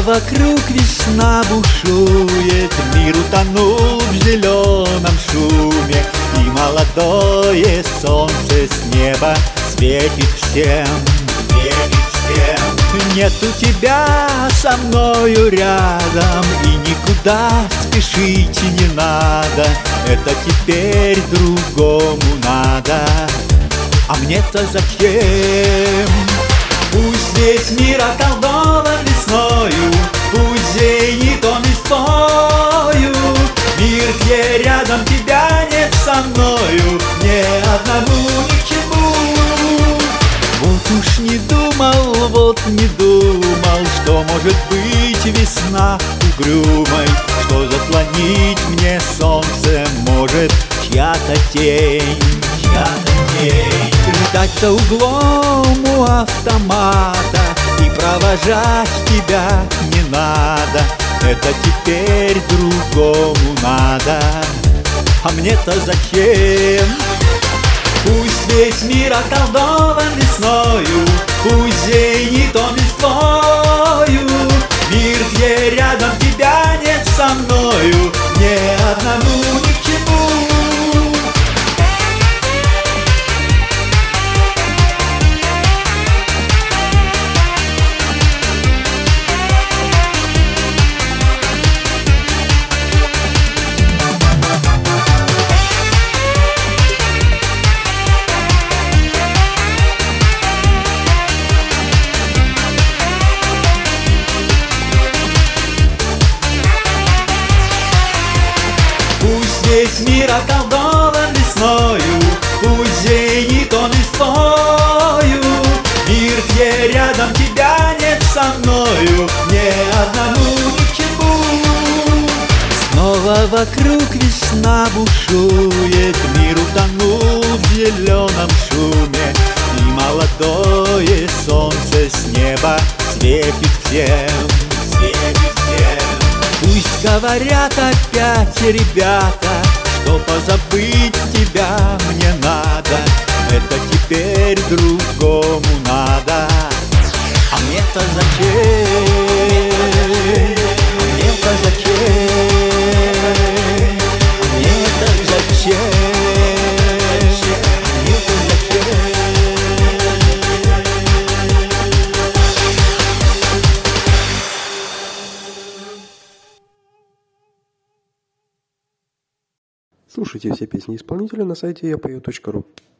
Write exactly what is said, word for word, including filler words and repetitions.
вокруг весна бушует, мир утонул в зеленом шуме, и молодое солнце с неба светит всем, светит всем. Нету тебя со мною рядом, и никуда спешить не надо. Это теперь другому надо, а мне-то зачем? Пусть весь мир околдован весною, пусть зенит он листвою. Мир, где рядом тебя нет со мною, мне одному ни к чему. Вот уж не думал, вот не думал, что может быть весна угрюмой, что заслонить мне солнце может чья-то тень, чья-то тень. Ждать за углом у автомата и провожать тебя не надо. Это теперь другому надо, а мне-то зачем? Пусть весь мир околдован весною, пусть зенит он листвою. Мир, где рядом тебя нет со мною, мне одному ни к чему. Весь мир околдован весною, пусть зенит он листвою. Мир, где рядом тебя нет со мною, мне одному ни к чему. Снова вокруг весна бушует, мир утонул в зеленом шуме, и молодое солнце с неба светит всем, светит всем. Пусть говорят опять ребята, что позабыть тебя мне надо. Это теперь другому надо, а мне-то зачем? Мне-то зачем? Мне-то зачем? Мне-то зачем? Слушайте все песни исполнителя на сайте я пою точка ру.